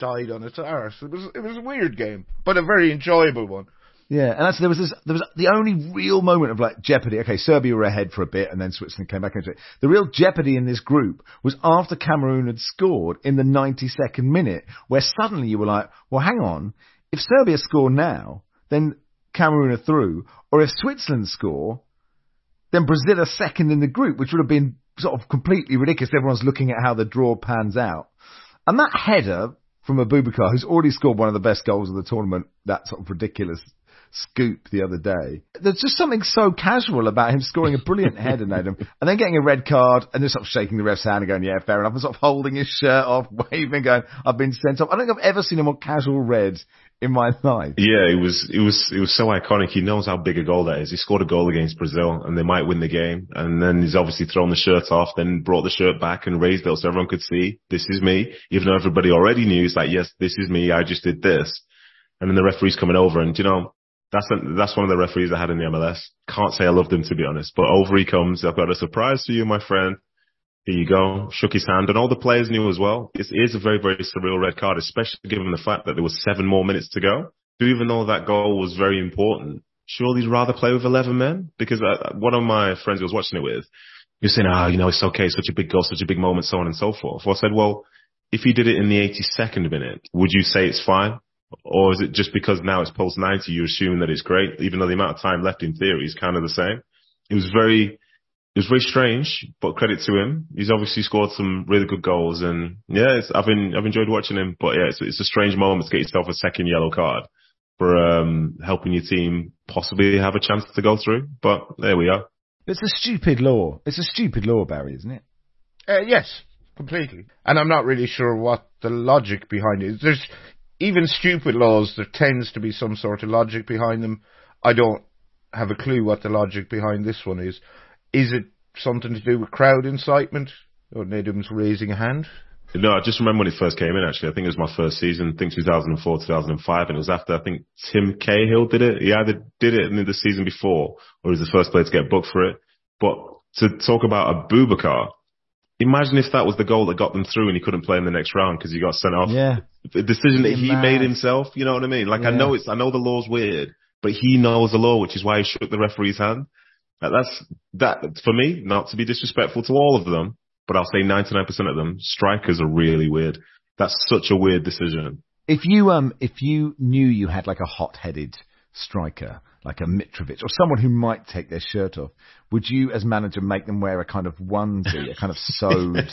died on its arse. It was it was a weird game, but a very enjoyable one. Yeah, and that's, there was this, there was the only real moment of like jeopardy. Okay, Serbia were ahead for a bit and then Switzerland came back into it. The real jeopardy in this group was after Cameroon had scored in the ninety-second minute, where suddenly you were like, well, hang on. If Serbia score now, then Cameroon are through. Or if Switzerland score, then Brazil are second in the group, which would have been sort of completely ridiculous. Everyone's looking at how the draw pans out. And that header from Abubakar, who's already scored one of the best goals of the tournament, that sort of ridiculous scoop the other day. There's just something so casual about him scoring a brilliant header, Nathan, and then getting a red card and just sort of shaking the ref's hand and going, yeah, fair enough, and sort of holding his shirt off, waving, going, I've been sent off. I don't think I've ever seen a more casual red in my life. Yeah, it was, it was, it was so iconic. He knows how big a goal that is. He scored a goal against Brazil and they might win the game. And then he's obviously thrown the shirt off, then brought the shirt back and raised it so everyone could see, this is me. Even though everybody already knew, it's like, yes, this is me. I just did this. And then the referee's coming over and, you know, That's a, that's one of the referees I had in the M L S. Can't say I loved him, to be honest. But over he comes. I've got a surprise for you, my friend. Here you go. Shook his hand. And all the players knew as well. It is a very, very surreal red card, especially given the fact that there was seven more minutes to go. So even though that goal was very important, surely he'd rather play with eleven men? Because I, one of my friends who was watching it with, he was saying, ah, oh, you know, it's okay. Such a big goal, such a big moment, so on and so forth. Well, I said, well, if he did it in the eighty-second minute, would you say it's fine? Or is it just because now it's post ninety, you assume that it's great, even though the amount of time left in theory is kind of the same? It was very, it was very strange, but credit to him. He's obviously scored some really good goals, and yeah, it's, I've been, I've enjoyed watching him. But yeah, it's, it's a strange moment to get yourself a second yellow card for um, helping your team possibly have a chance to go through. But there we are. It's a stupid law. It's a stupid law, Barry, isn't it? Uh, yes, completely. And I'm not really sure what the logic behind it is. There's even stupid laws, there tends to be some sort of logic behind them. I don't have a clue what the logic behind this one is. Is it something to do with crowd incitement? Or Nedum's raising a hand? No, I just remember when it first came in, actually. I think it was my first season, I think two thousand four, two thousand five, and it was after, I think, Tim Cahill did it. He either did it in the season before, or he was the first player to get booked for it. But to talk about Abubakar, imagine if that was the goal that got them through and he couldn't play in the next round because he got sent off. Yeah. A decision that he mad. made himself, you know what I mean? Like, yeah. I know it's, I know the law's weird, but he knows the law, which is why he shook the referee's hand. That's, that, for me, not to be disrespectful to all of them, but I'll say ninety-nine percent of them, strikers are really weird. That's such a weird decision. If you, um, if you knew you had like a hot-headed striker, like a Mitrovic, or someone who might take their shirt off, would you, as manager, make them wear a kind of onesie, a kind of sewed,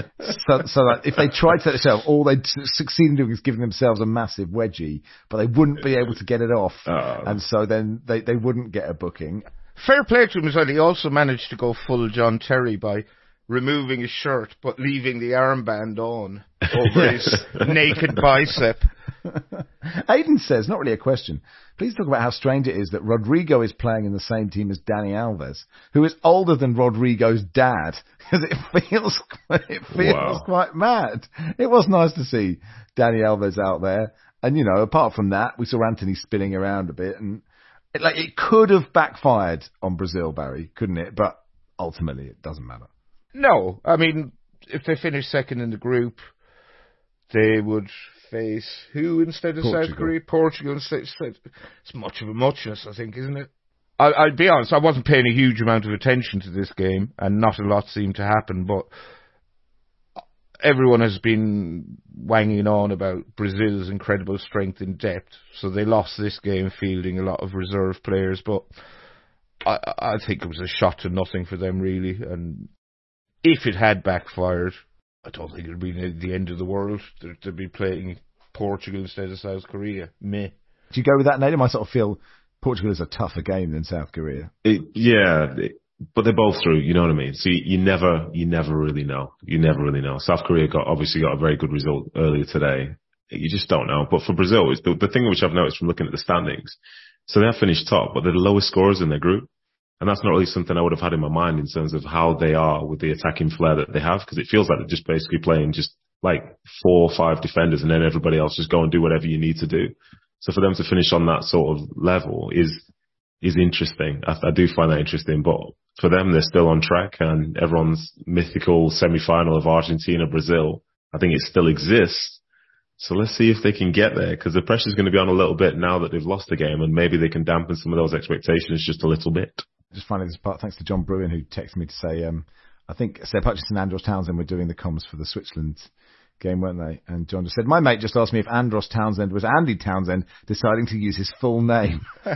so, so that if they tried to take it off, all they'd succeed in doing is giving themselves a massive wedgie, but they wouldn't be able to get it off, oh. and so then they, they wouldn't get a booking. Fair play to him as well. He also managed to go full John Terry by removing his shirt, but leaving the armband on over his naked bicep. Aidan says, not really a question, please talk about how strange it is that Rodrigo is playing in the same team as Dani Alves, who is older than Rodrigo's dad, because it feels, it feels wow. quite mad. It was nice to see Dani Alves out there. And, you know, apart from that, we saw Anthony spinning around a bit, and it, like, it could have backfired on Brazil, Barry, couldn't it? But ultimately, it doesn't matter. No, I mean, if they finish second in the group, they would face who instead of Portugal. South Korea? Portugal instead. It's much of a muchness, I think, isn't it? I, I'll be honest, I wasn't paying a huge amount of attention to this game, and not a lot seemed to happen, but everyone has been wanging on about Brazil's incredible strength in depth, so they lost this game fielding a lot of reserve players, but I, I think it was a shot to nothing for them, really, and if it had backfired, I don't think it would be the end of the world to, to be playing Portugal instead of South Korea. Meh. Do you go with that, Nathan? I sort of feel Portugal is a tougher game than South Korea. It, yeah, it, but they're both through, you know what I mean? So you, you never, you never really know. You never really know. South Korea got, obviously got a very good result earlier today. You just don't know. But for Brazil, it's the, the thing which I've noticed from looking at the standings, so they have finished top, but they're the lowest scorers in their group. And that's not really something I would have had in my mind in terms of how they are with the attacking flair that they have, because it feels like they're just basically playing just like four or five defenders and then everybody else just go and do whatever you need to do. So for them to finish on that sort of level is is interesting. I, I do find that interesting, but for them, they're still on track, and everyone's mythical semi-final of Argentina-Brazil, I think it still exists. So let's see if they can get there, because the pressure's going to be on a little bit now that they've lost the game, and maybe they can dampen some of those expectations just a little bit. Just finally, this part, thanks to John Bruin, who texted me to say, um, I think Seb Hutchinson and Andros Townsend were doing the comms for the Switzerland game, weren't they? And John just said, my mate just asked me if Andros Townsend was Andy Townsend deciding to use his full name. so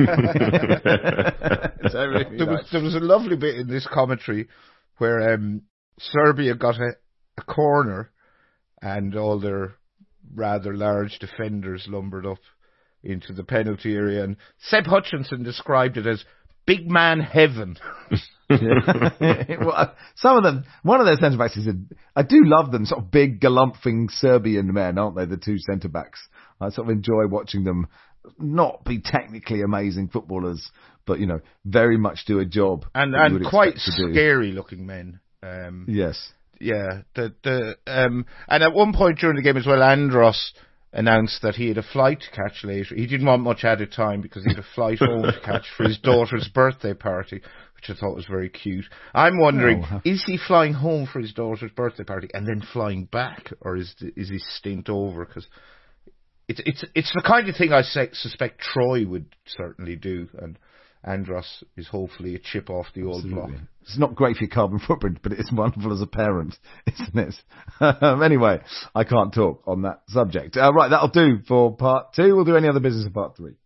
really there, was, there was a lovely bit in this commentary where um, Serbia got a, a corner and all their rather large defenders lumbered up into the penalty area, and Seb Hutchinson described it as big man heaven. Well, some of them, one of their centre backs is, a, I do love them, sort of big, galumphing Serbian men, aren't they? The two centre backs. I sort of enjoy watching them not be technically amazing footballers, but, you know, very much do a job. And, and quite scary looking men. Um, yes. Yeah. The, the, um, and at one point during the game as well, Andros announced that he had a flight to catch later. He didn't want much added time because he had a flight home to catch for his daughter's birthday party, which I thought was very cute. I'm wondering, oh. is he flying home for his daughter's birthday party and then flying back, or is the, is his stint over? Because it's it's it's the kind of thing I suspect Troy would certainly do, and Andros is hopefully a chip off the old Absolutely. block. It's not great for your carbon footprint, but it's wonderful as a parent, isn't it? um, anyway, I can't talk on that subject. Uh, right, that'll do for part two. We'll do any other business in part three.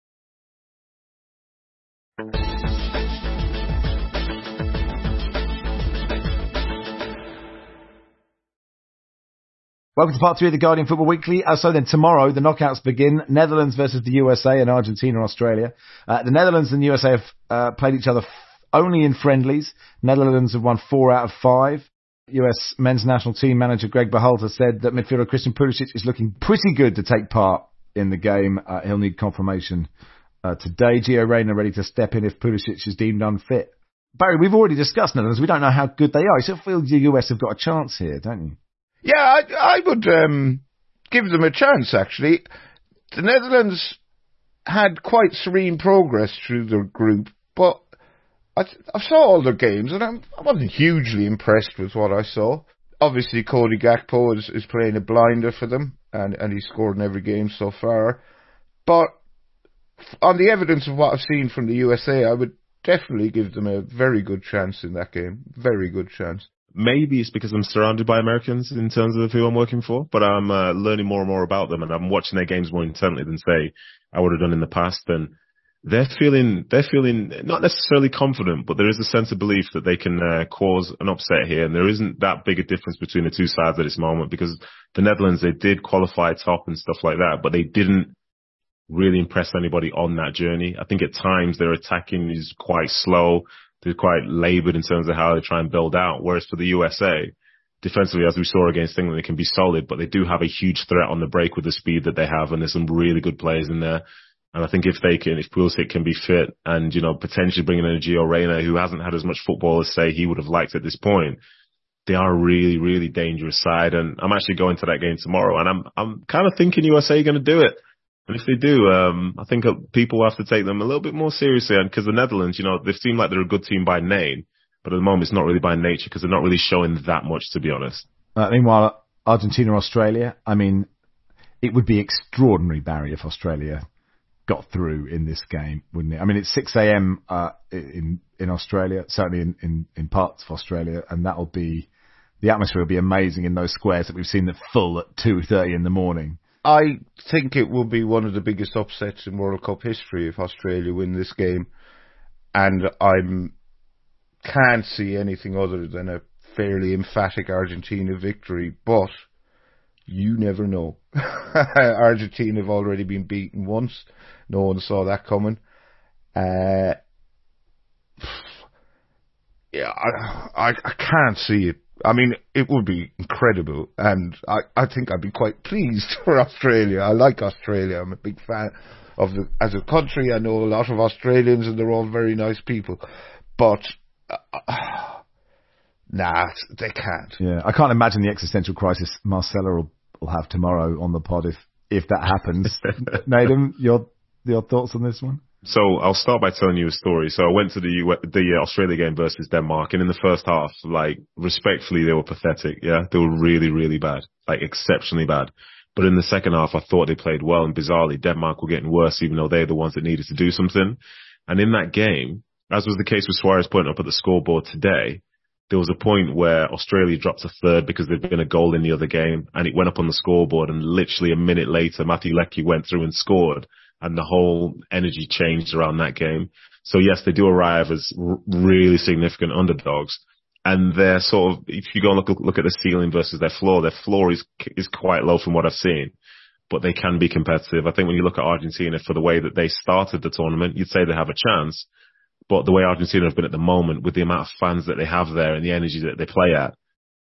Welcome to part three of the Guardian Football Weekly. Uh, so then tomorrow, the knockouts begin. Netherlands versus the U S A and Argentina, Australia. Uh, the Netherlands and the U S A have uh, played each other f- only in friendlies. Netherlands have won four out of five. U S men's national team manager Greg Berhalter said that midfielder Christian Pulisic is looking pretty good to take part in the game. Uh, he'll need confirmation uh, today. Gio Reyna ready to step in if Pulisic is deemed unfit. Barry, we've already discussed Netherlands. We don't know how good they are. You still feel the U S have got a chance here, don't you? Yeah, I, I would um, give them a chance, actually. The Netherlands had quite serene progress through their group, but I, I saw all their games, and I'm, I wasn't hugely impressed with what I saw. Obviously, Cody Gakpo is, is playing a blinder for them, and, and he's scored in every game so far. But on the evidence of what I've seen from the U S A, I would definitely give them a very good chance in that game. Very good chance. Maybe it's because I'm surrounded by Americans in terms of who I'm working for, but I'm uh, learning more and more about them, and I'm watching their games more intently than, say, I would have done in the past. And they're feeling, they're feeling not necessarily confident, but there is a sense of belief that they can uh, cause an upset here. And there isn't that big a difference between the two sides at this moment, because the Netherlands, they did qualify top and stuff like that, but they didn't really impress anybody on that journey. I think at times their attacking is quite slow. They're quite laboured in terms of how they try and build out. Whereas for the U S A, defensively, as we saw against England, they can be solid, but they do have a huge threat on the break with the speed that they have, and there's some really good players in there. And I think if they can, if Pulisic can be fit and, you know, potentially bringing in a Gio Reyna who hasn't had as much football as, say, he would have liked at this point, they are a really, really dangerous side. And I'm actually going to that game tomorrow, and I'm I'm kind of thinking U S A are going to do it. And if they do, um, I think people have to take them a little bit more seriously. And because the Netherlands, you know, they seem like they're a good team by name, but at the moment it's not really by nature because they're not really showing that much, to be honest. Uh, meanwhile, Argentina, Australia, I mean, it would be extraordinary, Barry, if Australia got through in this game, wouldn't it? I mean, it's six a.m. Uh, in in Australia, certainly in, in, in parts of Australia, and that'll be, the atmosphere will be amazing in those squares that we've seen that full at two thirty in the morning. I think it will be one of the biggest upsets in World Cup history if Australia win this game, and I can't see anything other than a fairly emphatic Argentina victory, but you never know. Argentina have already been beaten once. No one saw that coming. Uh, yeah, I, I, I can't see it. I mean, it would be incredible, and I, I think I'd be quite pleased for Australia. I like Australia. I'm a big fan of the as a country. I know a lot of Australians, and they're all very nice people. But uh, nah, they can't. Yeah, I can't imagine the existential crisis Marcella will, will have tomorrow on the pod if if that happens. Nathan, your your thoughts on this one? So I'll start by telling you a story. So I went to the U- the Australia game versus Denmark, and in the first half, like, respectfully, they were pathetic. Yeah, they were really, really bad, like exceptionally bad. But in the second half, I thought they played well, and bizarrely, Denmark were getting worse, even though they're the ones that needed to do something. And in that game, as was the case with Suarez pointing up at the scoreboard today, there was a point where Australia dropped a third because there'd been a goal in the other game, and it went up on the scoreboard, and literally a minute later, Matthew Leckie went through and scored, and the whole energy changed around that game. So yes, they do arrive as r- really significant underdogs, and they're sort of, if you go and look, look at the ceiling versus their floor, their floor is is quite low from what I've seen, but they can be competitive. I think when you look at Argentina, for the way that they started the tournament, you'd say they have a chance. But the way Argentina have been at the moment, with the amount of fans that they have there and the energy that they play at,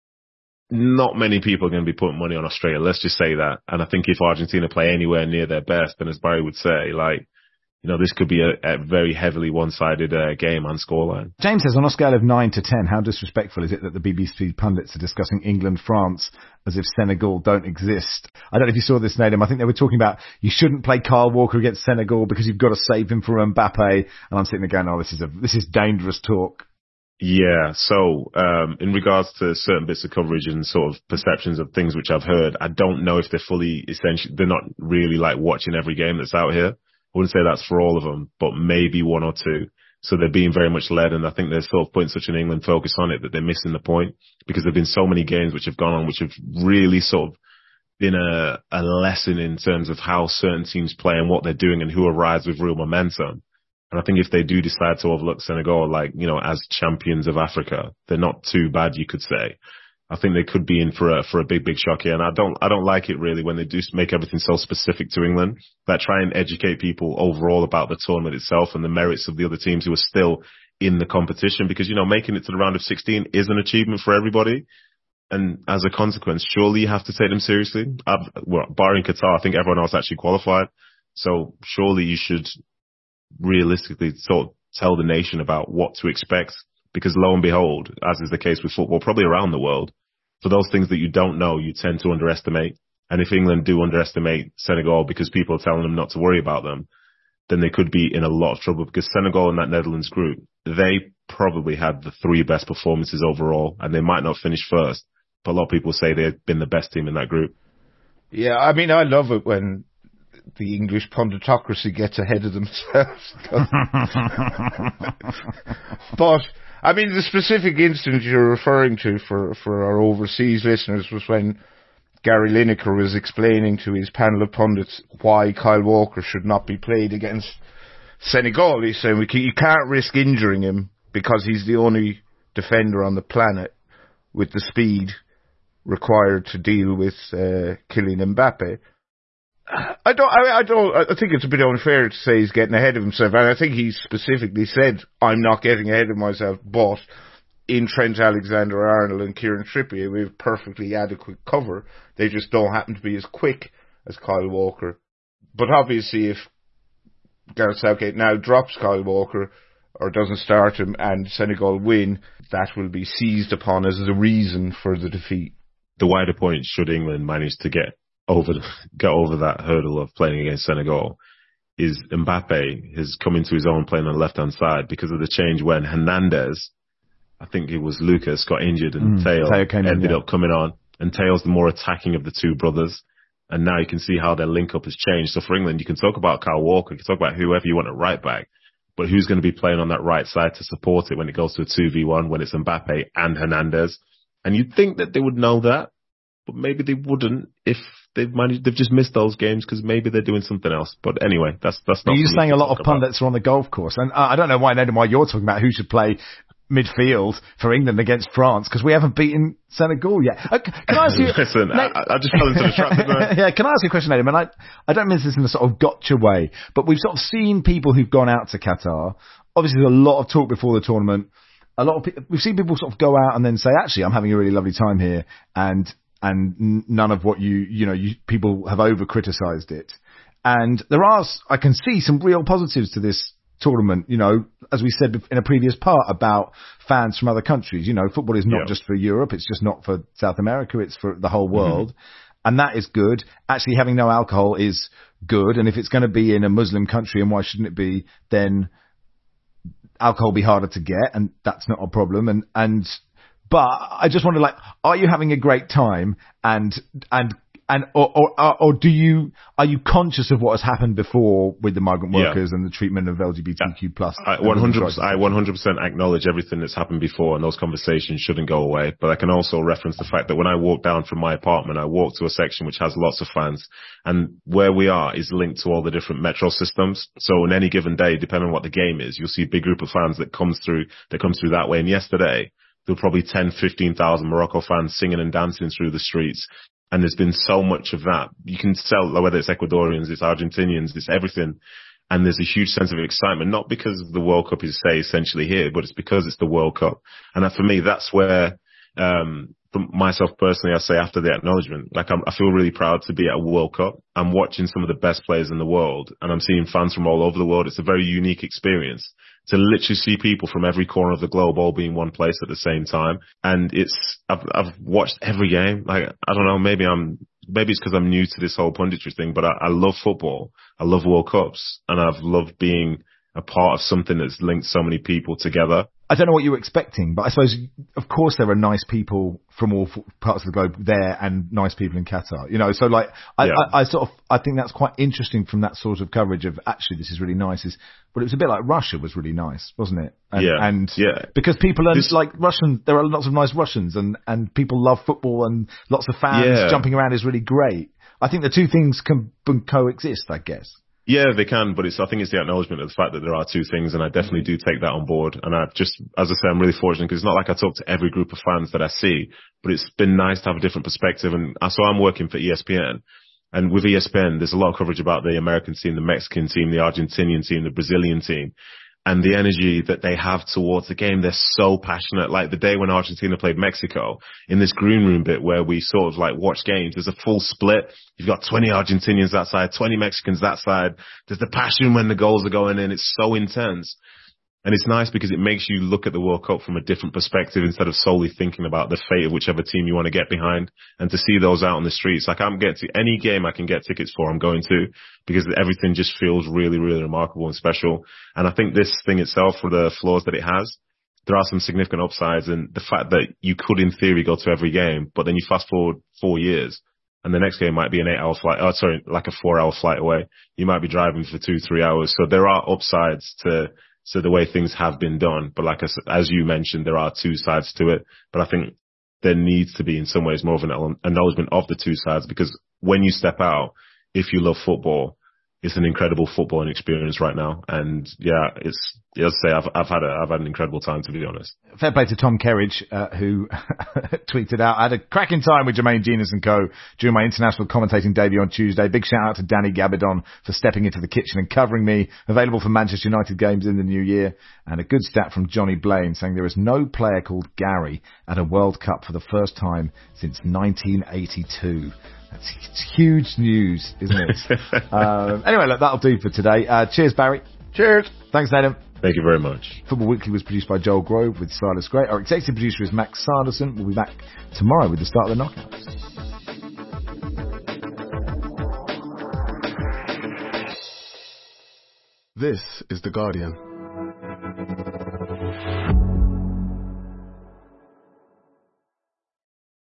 not many people are going to be putting money on Australia. Let's just say that. And I think if Argentina play anywhere near their best, then as Barry would say, like, you know, this could be a, a very heavily one-sided uh, game and scoreline. James says, on a scale of nine to ten, how disrespectful is it that the B B C pundits are discussing England-France as if Senegal don't exist? I don't know if you saw this, Nadim. I think they were talking about you shouldn't play Kyle Walker against Senegal because you've got to save him for Mbappe. And I'm sitting there going, oh, this is a this is dangerous talk. Yeah, so um, in regards to certain bits of coverage and sort of perceptions of things which I've heard, I don't know if they're fully, essentially, they're not really like watching every game that's out here. I wouldn't say that's for all of them, but maybe one or two. So they're being very much led, and I think they're sort of putting such an England focus on it that they're missing the point, because there have been so many games which have gone on which have really sort of been a, a lesson in terms of how certain teams play and what they're doing and who arrives with real momentum. And I think if they do decide to overlook Senegal, like, you know, as champions of Africa, they're not too bad, you could say. I think they could be in for a, for a big, big shock here. And I don't, I don't like it really when they do make everything so specific to England, that try and educate people overall about the tournament itself and the merits of the other teams who are still in the competition. Because, you know, making it to the round of sixteen is an achievement for everybody. And as a consequence, surely you have to take them seriously. I've, well, barring Qatar, I think everyone else actually qualified. So surely you should realistically sort of tell the nation about what to expect. Because lo and behold, as is the case with football, probably around the world, for those things that you don't know, you tend to underestimate. And if England do underestimate Senegal because people are telling them not to worry about them, then they could be in a lot of trouble, because Senegal in that Netherlands group, they probably had the three best performances overall, and they might not finish first, but a lot of people say they've been the best team in that group. Yeah, I mean, I love it when the English punditocracy gets ahead of themselves. But I mean, the specific instance you're referring to for, for our overseas listeners was when Gary Lineker was explaining to his panel of pundits why Kyle Walker should not be played against Senegal. He's saying we can, you can't risk injuring him because he's the only defender on the planet with the speed required to deal with uh, Kylian Mbappe. I don't, I, I don't, I think it's a bit unfair to say he's getting ahead of himself, and I think he specifically said, I'm not getting ahead of myself, but in Trent Alexander-Arnold and Kieran Trippier, we have perfectly adequate cover. They just don't happen to be as quick as Kyle Walker. But obviously, if Gareth Southgate now drops Kyle Walker, or doesn't start him, and Senegal win, that will be seized upon as the reason for the defeat. The wider point, should England manage to get over get over that hurdle of playing against Senegal, is Mbappe has come into his own playing on the left-hand side because of the change when Hernandez, I think it was Lucas, got injured and mm, Teo, Teo ended in, yeah. up coming on. And Teo's the more attacking of the two brothers. And now you can see how their link-up has changed. So for England, you can talk about Kyle Walker, you can talk about whoever you want at right back, but who's going to be playing on that right side to support it when it goes to a two v one, when it's Mbappe and Hernandez? And you'd think that they would know that, but maybe they wouldn't if they've managed, they've just missed those games because maybe they're doing something else. But anyway, that's that's not. You're saying a lot of pundits are on the golf course, and uh, I don't know why, Ned, and why you're talking about who should play midfield for England against France, because we haven't beaten Senegal yet. Uh, can I ask you? Listen, Nate, I, I just fell into the trap. Yeah, can I ask you a question, Adam? And I, I don't mean this in a sort of gotcha way, but we've sort of seen people who've gone out to Qatar. Obviously, there's a lot of talk before the tournament. A lot of people, we've seen people sort of go out and then say, actually, I'm having a really lovely time here, and and none of what you, you know, you, people have over-criticised it. And there are, I can see some real positives to this tournament, you know, as we said in a previous part about fans from other countries. You know, football is not yeah. just for Europe, it's just not for South America, it's for the whole world. Mm-hmm. And that is good. Actually, having no alcohol is good. And if it's going to be in a Muslim country, and why shouldn't it be, then alcohol will be harder to get, and that's not a problem. And, and, but I just wonder, like, are you having a great time? And, and And or, or or do you are you conscious of what has happened before with the migrant workers yeah. and the treatment of L G B T Q plus? I one hundred percent I one hundred percent acknowledge everything that's happened before, and those conversations shouldn't go away. But I can also reference the fact that when I walk down from my apartment, I walk to a section which has lots of fans, and where we are is linked to all the different metro systems. So on any given day, depending on what the game is, you'll see a big group of fans that comes through that comes through that way. And yesterday, there were probably ten, fifteen thousand Morocco fans singing and dancing through the streets. And there's been so much of that. You can tell whether it's Ecuadorians, it's Argentinians, it's everything. And there's a huge sense of excitement, not because the World Cup is, say, essentially here, but it's because it's the World Cup. And for me, that's where, um, for myself personally, I say after the acknowledgement, like I'm, I feel really proud to be at a World Cup. I'm watching some of the best players in the world, and I'm seeing fans from all over the world. It's a very unique experience to literally see people from every corner of the globe all be in one place at the same time. And it's, I've, I've watched every game. Like, I don't know, maybe I'm, maybe it's because I'm new to this whole punditry thing, but I, I love football. I love World Cups, and I've loved being a part of something that's linked so many people together. I don't know what you were expecting, but I suppose, of course, there are nice people from all parts of the globe there and nice people in Qatar. You know, so like, I, yeah. I, I sort of, I think that's quite interesting from that sort of coverage of actually this is really nice. Is, but it was a bit like Russia was really nice, wasn't it? And, yeah. And yeah. because people are this, like Russian, there are lots of nice Russians, and and people love football, and lots of fans yeah. jumping around is really great. I think the two things can coexist, I guess. Yeah, they can, but it's, I think it's the acknowledgement of the fact that there are two things, and I definitely do take that on board. And I've just, as I say, I'm really fortunate because it's not like I talk to every group of fans that I see, but it's been nice to have a different perspective. And so I'm working for E S P N, and with E S P N, there's a lot of coverage about the American team, the Mexican team, the Argentinian team, the Brazilian team. And the energy that they have towards the game, they're so passionate. Like the day when Argentina played Mexico, in this green room bit where we sort of like watch games, there's a full split. You've got twenty Argentinians that side, twenty Mexicans that side. There's the passion when the goals are going in. It's so intense. And it's nice because it makes you look at the World Cup from a different perspective instead of solely thinking about the fate of whichever team you want to get behind. And to see those out on the streets, like I'm getting to any game I can get tickets for, I'm going to, because everything just feels really, really remarkable and special. And I think this thing itself, for the flaws that it has, there are some significant upsides. And the fact that you could, in theory, go to every game, but then you fast forward four years and the next game might be an eight hour flight. Oh, sorry, like a four hour flight away. You might be driving for two, three hours. So there are upsides to, So the way things have been done. But like I said, as you mentioned, there are two sides to it. But I think there needs to be in some ways more of an acknowledgement of the two sides, because when you step out, if you love football, it's an incredible footballing experience right now. And yeah, it's, as I say, I've, I've had a, I've had an incredible time, to be honest. Fair play to Tom Kerridge, uh, who tweeted out, I had a cracking time with Jermaine Genius and co during my international commentating debut on Tuesday. Big shout out to Danny Gabidon for stepping into the kitchen and covering me. Available for Manchester United games in the new year. And a good stat from Johnny Blaine saying there is no player called Gary at a World Cup for the first time since nineteen eighty-two. That's it's huge news, isn't it? uh, anyway, look, that'll do for today. Uh, cheers, Barry. Cheers. Thanks, Nathan. Thank you very much. Football Weekly was produced by Joel Grove with Silas Gray. Our executive producer is Max Sanderson. We'll be back tomorrow with the start of the knockouts. This is The Guardian.